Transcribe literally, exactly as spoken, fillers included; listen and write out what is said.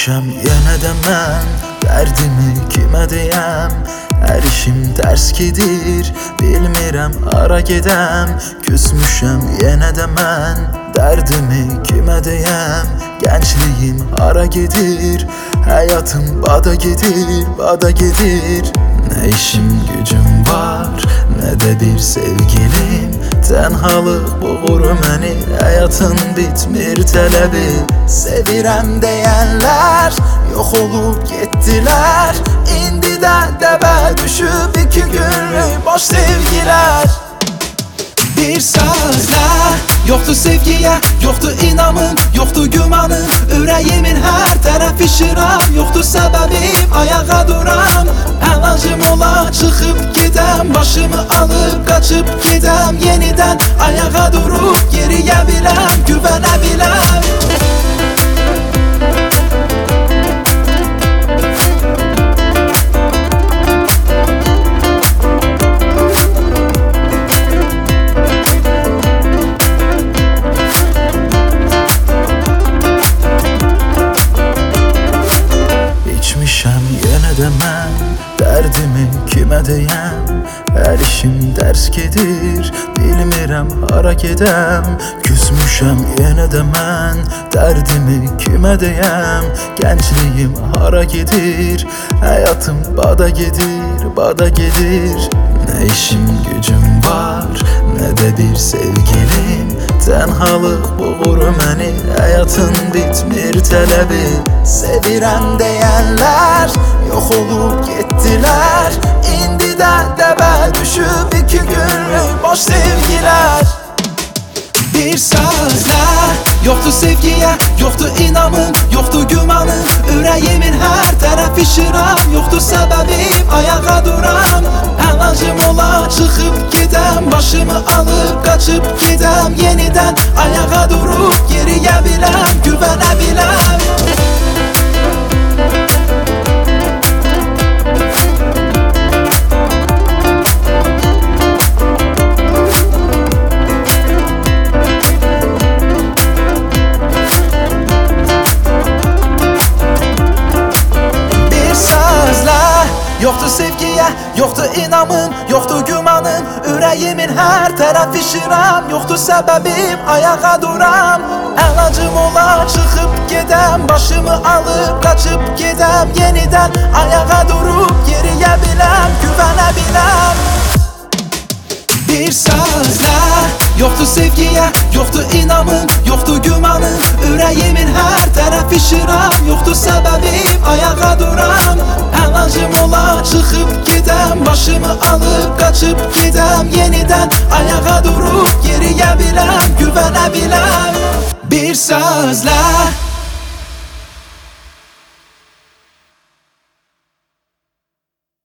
Düşmüşəm yenə də mən, dərdimi kimə deyəm? Hər işim tərs gedir, bilmirəm ara gedəm. Küsmüşəm yenə də mən, dərdimi kimə deyəm? Gəncliyim hara gedir, həyatım bada gedir, bada gedir. Nə işim gücüm var, nə də bir sevgilim. Tənhalıq boğur məni, həyatın bitmir tələbi. Sevirəm deyənlər yox olub getdilər. İndi də dəbə düşüb iki günlük boş sevgilər. Bir sözlə yoxdur sevgiyə, yoxdur inamım, yoxdur gümanım. Ürəyimin hər tərəf işiram, yoxdur səbəbim ayağa duram. Əlacım ola çıxıb gedəm, başımı alıb qaçıb gedəm. Yenidən ayağa durub geriyə biləm, güvənə biləm. İçmişəm yenə də mən, dərdimi kimə deyəm? Hər işim dərs gedir, bilmirəm hara gedəm. Küsmüşəm yenə də mən, dərdimi kimə deyəm? Gəncliyim hara gedir, həyatım bada gedir, bada gedir. Nə işim gücüm var, nə də bir sevgilim. Tənhalıq boğur məni, həyatın bitmir tələbi. Sevirəm deyənlər yox olub getdilər. İndi də dəbə düşüb iki günlük boş sevgilər. Bir sözlə yoxdur sevgiyə, yoxdur inamım, yoxdur gümanım. Ürəyimin hər tərəf işiram, yoxdur səbəbim ayağa duram. Əlacım ola çıxıb gedəm, başımı alıb qaçıb gedəm. Yenidən ayağa durub geriyə biləm, güvənə biləm. Yoxdur sevgiyə, yoxdur inamım, yoxdur gümanım. Ürəyimin hər tərəf işiram, yoxdur səbəbim ayağa duram. Əlacım ola çıxıb gedəm, başımı alıb qaçıb gedəm. Yenidən ayağa durub geriyə biləm, güvənə biləm. Bir sözlə yoxdur sevgiyə, yoxdur inamım, yoxdur gümanım. Ürəyimin hər tərəf işiram, yoxdur səbəbim ayağa duram. Əlacım ola çıxıb gedəm, başımı alıb qaçıb gedəm. Yenidən ayağa durub